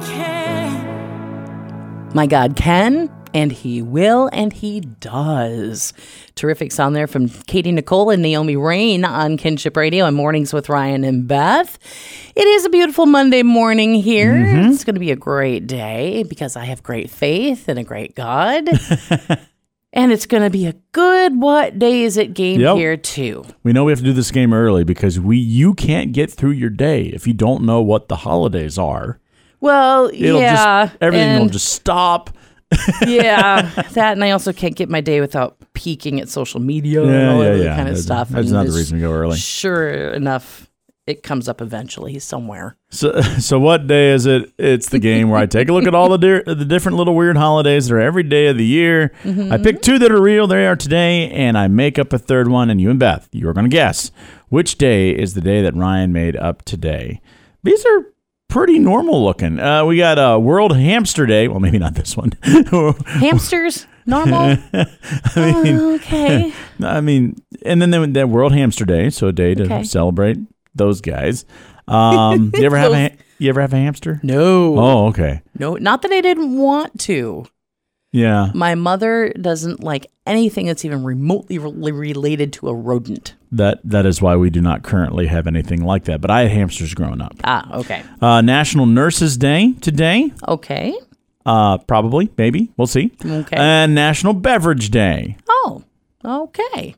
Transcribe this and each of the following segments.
My God can, and he will, and he does. Terrific sound there from Katie Nicole and Naomi Rain on Kinship Radio and Mornings with Ryan and Beth. It is a beautiful Monday morning here. Mm-hmm. It's going to be a great day because I have great faith in a great God. And it's going to be a good What Day Is It game here, too. We know we have to do this game early because you can't get through your day if you don't know what the holidays are. Well, everything will just stop. Yeah, that, and I also can't get my day without peeking at social media and all that kind of stuff. That's another reason to go early. Sure enough, it comes up eventually somewhere. So what day is it? It's the game where I take a look at all the different little weird holidays that are every day of the year. Mm-hmm. I pick two that are real, they are today, and I make up a third one, and you and Beth, you're going to guess which day is the day that Ryan made up today. These are pretty normal looking. We got World Hamster Day. Well, maybe not this one. Hamsters? Normal? Okay. I mean, and then the World Hamster Day, so a day to celebrate those guys. You ever have a hamster? No. Oh, okay. No, not that I didn't want to. Yeah. My mother doesn't like anything that's even remotely related to a rodent. That is why we do not currently have anything like that. But I had hamsters growing up. Ah, okay. National Nurses Day today. Okay. Probably, maybe. We'll see. Okay. And National Beverage Day. Oh, okay.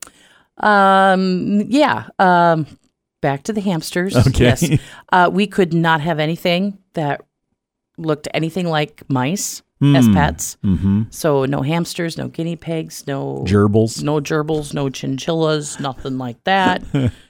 Back to the hamsters. Okay. Yes. We could not have anything that looked anything like mice. As pets. Mm-hmm. So no hamsters, no guinea pigs, no gerbils, no chinchillas, nothing like that.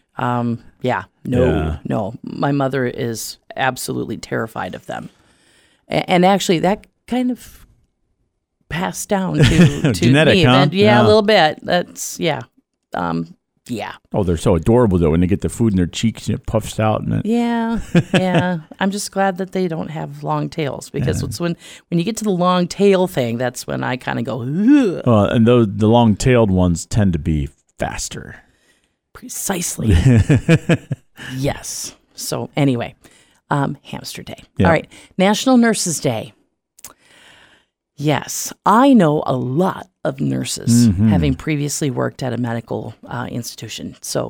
No. My mother is absolutely terrified of them. And actually that kind of passed down to genetic, me. huh? And, a little bit. That's, Oh, they're so adorable, though, when they get the food in their cheeks and it puffs out. And Yeah. I'm just glad that they don't have long tails because it's when you get to the long tail thing, that's when I kind of go, ugh. And the long-tailed ones tend to be faster. Precisely. Yes. So anyway, Hamster Day. Yeah. All right. National Nurses Day. Yes, I know a lot of nurses, having previously worked at a medical institution. So,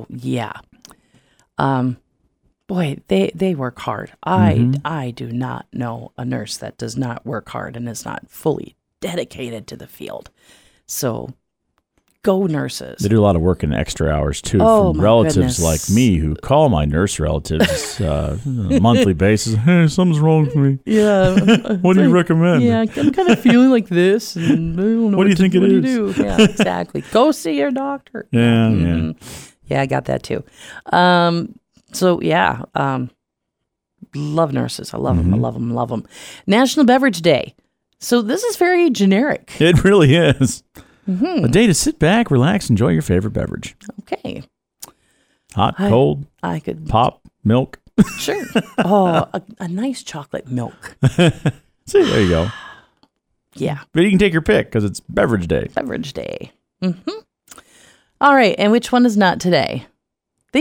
boy, they work hard. I do not know a nurse that does not work hard and is not fully dedicated to the field. So, go nurses. They do a lot of work in extra hours, too, from relatives like me who call my nurse relatives on a monthly basis. Hey, something's wrong with me. Yeah. What do you recommend? Yeah, I'm kind of feeling like this. And I don't know what do you think it is? Do. Yeah, exactly. Go see your doctor. Yeah. Yeah, I got that, too. Love nurses. I love them. I love them. National Beverage Day. So this is very generic. It really is. A day to sit back, relax, enjoy your favorite beverage. Okay. Hot, cold, I could pop, milk. Sure. Oh, a nice chocolate milk. See, there you go. Yeah. But you can take your pick because it's Beverage Day. Beverage Day. Mm-hmm. All right. And which one is not today? These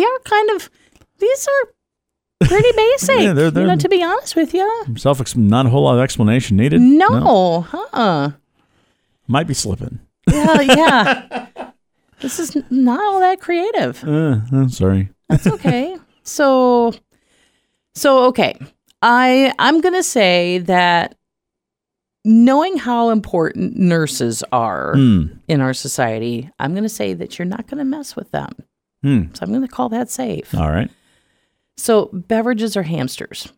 are pretty basic. Yeah, they're, to be honest with you. Not a whole lot of explanation needed. No. Might be slipping. Yeah. This is not all that creative. I'm sorry. That's okay. So okay. I'm going to say that knowing how important nurses are in our society, I'm going to say that you're not going to mess with them. So I'm going to call that safe. All right. So beverages are hamsters.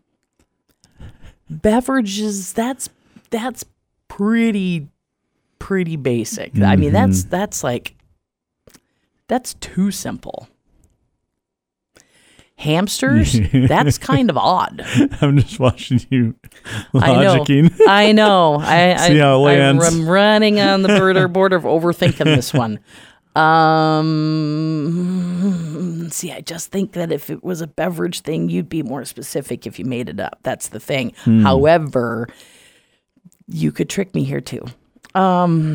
Beverages, that's pretty basic. I mean, that's too simple. Hamsters, that's kind of odd. I'm just watching you logicking. I know. See how it lands. I'm running on the border of overthinking this one. See, I just think that if it was a beverage thing, you'd be more specific if you made it up. That's the thing. However, you could trick me here too. I'm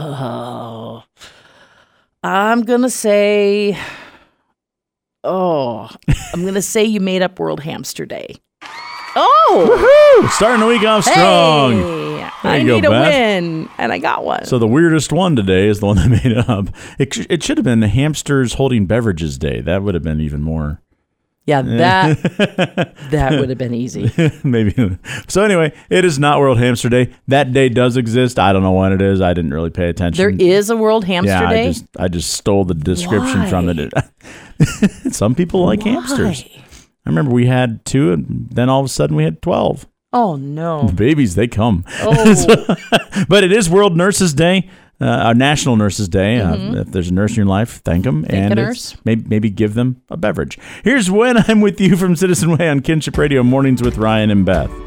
gonna say, I'm gonna say you made up World Hamster Day. Oh, Woo! Starting the week off strong. hey, I you go, need a Beth. win, and I got one. So the weirdest one today is the one that made it up. It should have been Hamsters Holding Beverages Day. That would have been even more. Yeah, that would have been easy. Maybe. So anyway, it is not World Hamster Day. That day does exist. I don't know when it is. I didn't really pay attention. There is a World Hamster Day? I just stole the description from it. Some people like hamsters. I remember we had 2, and then all of a sudden we had 12. Oh, no. The babies, they come. Oh. But it is World Nurses Day. Our National Nurses Day. If there's a nurse in your life, thank them. Thank a nurse. Maybe give them a beverage. Here's When I'm With You from Citizen Way on Kinship Radio, Mornings with Ryan and Beth.